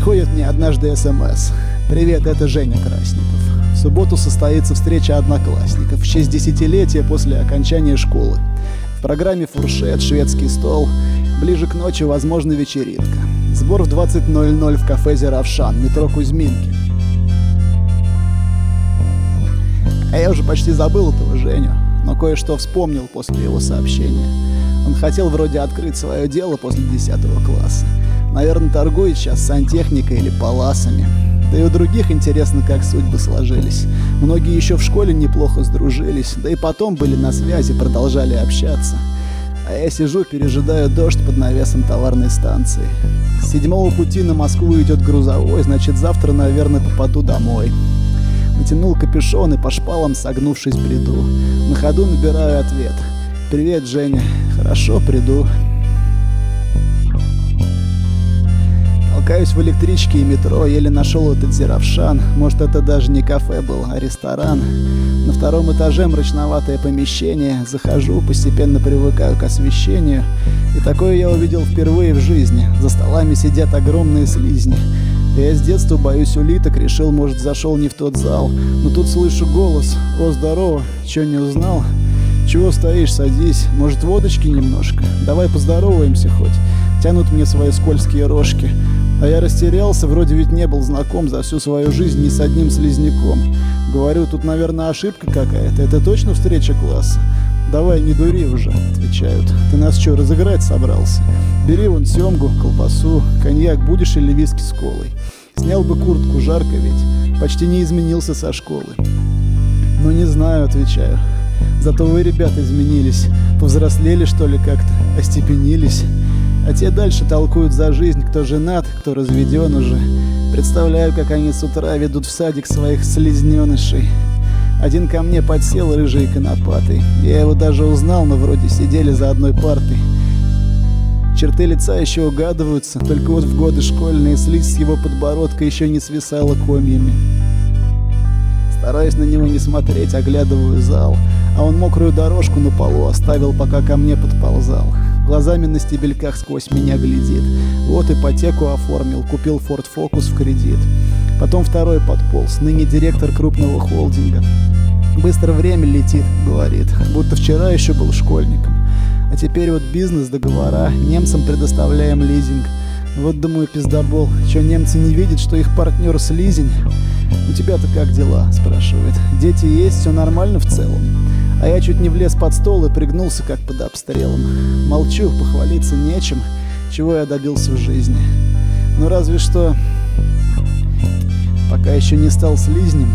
Приходит мне однажды СМС. «Привет, это Женя Красников. В субботу состоится встреча одноклассников в честь десятилетия после окончания школы. В программе фуршет, шведский стол. Ближе к ночи, возможно, вечеринка. Сбор в 20:00 в кафе «Зеравшан», метро Кузьминки». А я уже почти забыл этого Женю, но кое-что вспомнил после его сообщения. Он хотел вроде открыть свое дело после 10 класса. Наверное, торгует сейчас сантехникой или паласами. Да и у других интересно, как судьбы сложились. Многие еще в школе неплохо сдружились, да и потом были на связи, продолжали общаться. А я сижу, пережидаю дождь под навесом товарной станции. С 7-го пути на Москву идет грузовой, значит, завтра, наверное, попаду домой. Натянул капюшон и по шпалам, согнувшись, бреду. На ходу набираю ответ. «Привет, Женя. Хорошо, приду». Толкаюсь в электричке и метро, еле нашел этот «Зеравшан». Может, это даже не кафе был, а ресторан. На 2-м этаже мрачноватое помещение. Захожу, постепенно привыкаю к освещению. И такое я увидел впервые в жизни. За столами сидят огромные слизни. Я с детства боюсь улиток, решил, может, зашел не в тот зал. Но тут слышу голос: «О, здорово, чё, не узнал? Чего стоишь, садись, может, водочки немножко? Давай поздороваемся хоть». Тянут мне свои скользкие рожки. А я растерялся, вроде ведь не был знаком за всю свою жизнь ни с одним слизняком. Говорю, тут, наверное, ошибка какая-то, это точно встреча класса? «Давай, не дури уже», — отвечают. «Ты нас что, разыграть собрался? Бери вон семгу, колбасу, коньяк будешь или виски с колой? Снял бы куртку, жарко ведь, почти не изменился со школы». «Ну не знаю», — отвечаю. «Зато вы, ребята, изменились, повзрослели, что ли, как-то, остепенились». А те дальше толкуют за жизнь, кто женат, кто разведен уже. Представляю, как они с утра ведут в садик своих слизненышей. Один ко мне подсел, рыжий и конопатый. Я его даже узнал, но вроде сидели за одной партой. Черты лица еще угадываются, только вот в годы школьные слизь с его подбородка еще не свисала комьями. Стараюсь на него не смотреть, оглядываю зал, а он мокрую дорожку на полу оставил, пока ко мне подползал. Глазами на стебельках сквозь меня глядит. Вот ипотеку оформил, купил Ford Focus в кредит. Потом второй подполз, ныне директор крупного холдинга. «Быстро время летит», — говорит, будто вчера еще был школьником. А теперь вот бизнес, договора, немцам предоставляем лизинг. Вот, думаю, пиздобол, что немцы не видят, что их партнер слизень? «У тебя-то как дела?» — спрашивает. «Дети есть, все нормально в целом?» А я чуть не влез под стол и пригнулся, как под обстрелом. Молчу, похвалиться нечем, чего я добился в жизни. Ну разве что пока еще не стал слизнем.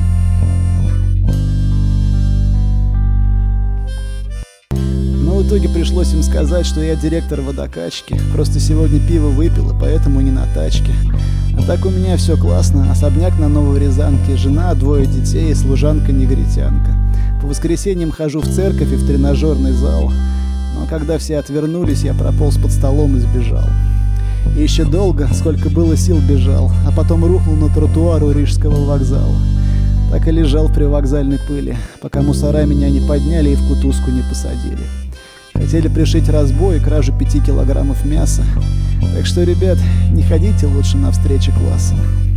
Но в итоге пришлось им сказать, что я директор водокачки. Просто сегодня пиво выпил, и поэтому не на тачке. А так у меня все классно. Особняк на Новой Рязанке, жена, 2 детей и служанка-негритянка. По воскресеньям хожу в церковь и в тренажерный зал. Но когда все отвернулись, я прополз под столом и сбежал. И еще долго, сколько было сил, бежал, а потом рухнул на тротуар у Рижского вокзала. Так и лежал в привокзальной пыли, пока мусора меня не подняли и в кутузку не посадили. Хотели пришить разбой и кражу 5 килограммов мяса. Так что, ребят, не ходите лучше на встречи класса.